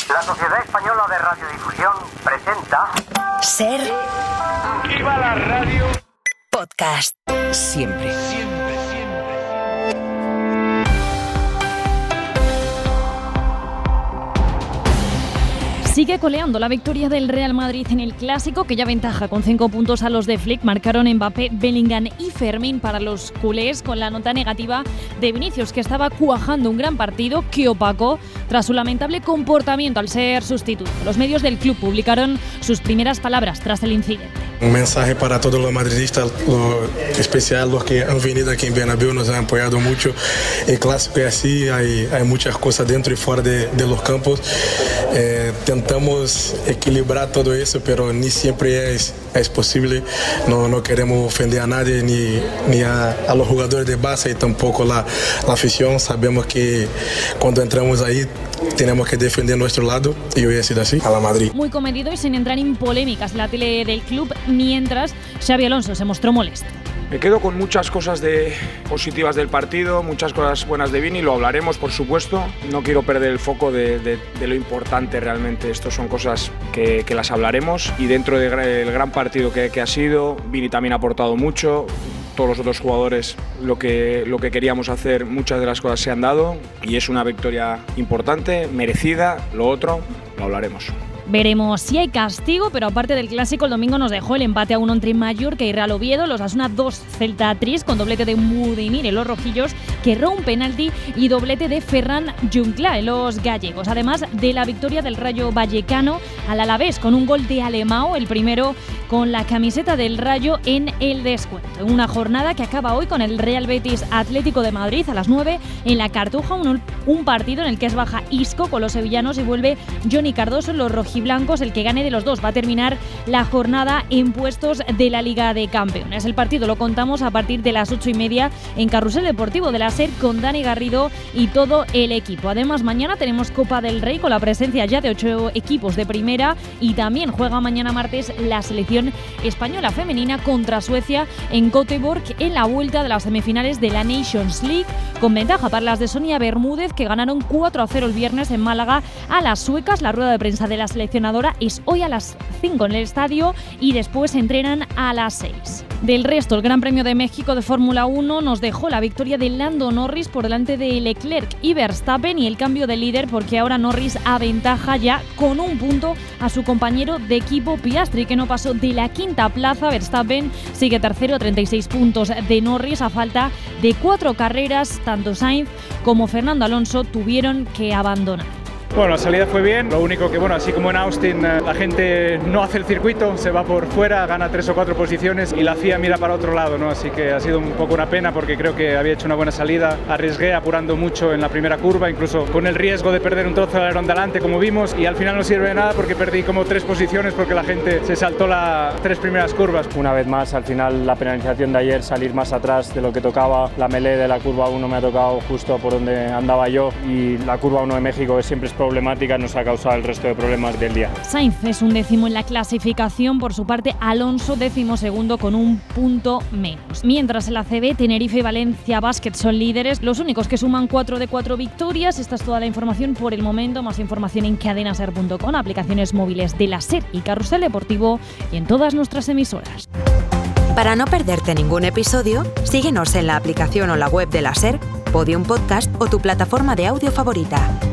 La Sociedad Española de Radiodifusión presenta Ser. ¡Viva la radio! Podcast. Siempre. Sigue coleando la victoria del Real Madrid en el Clásico, que ya ventaja con 5 puntos a los de Flick. Marcaron Mbappé, Bellingham y Fermín para los culés, con la nota negativa de Vinicius, que estaba cuajando un gran partido que opacó tras su lamentable comportamiento al ser sustituto. Los medios del club publicaron sus primeras palabras tras el incidente. Un mensaje para todos los madridistas, especial los que han venido aquí en Bernabéu, nos han apoyado mucho. El Clásico es así, hay muchas cosas dentro y fuera de los campos. Tentamos equilibrar todo eso, pero ni siempre es posible. No queremos ofender a nadie, ni a los jugadores de base y tampoco la afición. Sabemos que cuando entramos ahí tenemos que defender nuestro lado y hoy ha sido así, a la Madrid. Muy comedido y sin entrar en polémicas en la tele del club, mientras Xabi Alonso se mostró molesto. Me quedo con muchas cosas positivas del partido, muchas cosas buenas de Vini, lo hablaremos por supuesto. No quiero perder el foco de lo importante realmente. Estas son cosas que las hablaremos y dentro del gran partido que ha sido, Vini también ha aportado mucho. Todos los otros jugadores lo que queríamos hacer, muchas de las cosas se han dado y es una victoria importante, merecida. Lo otro lo hablaremos. Veremos si hay castigo, pero aparte del Clásico, el domingo nos dejó el empate a 1 entre Mallorca y Real Oviedo, los Osasuna 2, Celta 3, con doblete de Budimir en los rojillos, que erró un penalti, y doblete de Ferran Junclà en los gallegos. Además de la victoria del Rayo Vallecano al Alavés, con un gol de Alemão, el primero con la camiseta del Rayo en el descuento. Una jornada que acaba hoy con el Real Betis Atlético de Madrid a las 9 en la Cartuja, un partido en el que es baja Isco con los sevillanos y vuelve Johnny Cardoso en los rojiblancos. El que gane de los dos va a terminar la jornada en puestos de la Liga de Campeones. El partido lo contamos a partir de las 8:30 en Carrusel Deportivo de la SER con Dani Garrido y todo el equipo. Además, mañana tenemos Copa del Rey con la presencia ya de 8 equipos de primera y también juega mañana martes la selección española femenina contra Suecia en Göteborg en la vuelta de las semifinales de la Nations League, con ventaja para las de Sonia Bermúdez, que ganaron 4-0 el viernes en Málaga a las suecas. La rueda de prensa de la seleccionadora es hoy a las 5 en el estadio y después entrenan a las 6. Del resto, el Gran Premio de México de Fórmula 1 nos dejó la victoria de Lando Norris por delante de Leclerc y Verstappen y el cambio de líder, porque ahora Norris aventaja ya con un punto a su compañero de equipo Piastri, que no pasó de la quinta plaza. Verstappen sigue tercero a 36 puntos de Norris. A falta de 4 carreras, tanto Sainz como Fernando Alonso tuvieron que abandonar. Bueno, la salida fue bien, lo único que, así como en Austin, la gente no hace el circuito, se va por fuera, gana 3 o 4 posiciones y la FIA mira para otro lado, ¿no? Así que ha sido un poco una pena porque creo que había hecho una buena salida, arriesgué apurando mucho en la primera curva, incluso con el riesgo de perder un trozo del alerón delante, como vimos, y al final no sirve de nada porque perdí como 3 posiciones porque la gente se saltó las 3 primeras curvas. Una vez más, al final, la penalización de ayer, salir más atrás de lo que tocaba, la melee de la curva 1 me ha tocado justo por donde andaba yo y la curva 1 de México, que siempre es problemática, nos ha causado el resto de problemas del día. Sainz es un 10º en la clasificación, por su parte Alonso 12º con un punto menos. Mientras el ACB, Tenerife y Valencia Basket son líderes, los únicos que suman 4 de 4 victorias. Esta es toda la información por el momento. Más información en cadenaser.com, aplicaciones móviles de la SER y Carrusel Deportivo y en todas nuestras emisoras. Para no perderte ningún episodio, síguenos en la aplicación o la web de la SER, Podium Podcast o tu plataforma de audio favorita.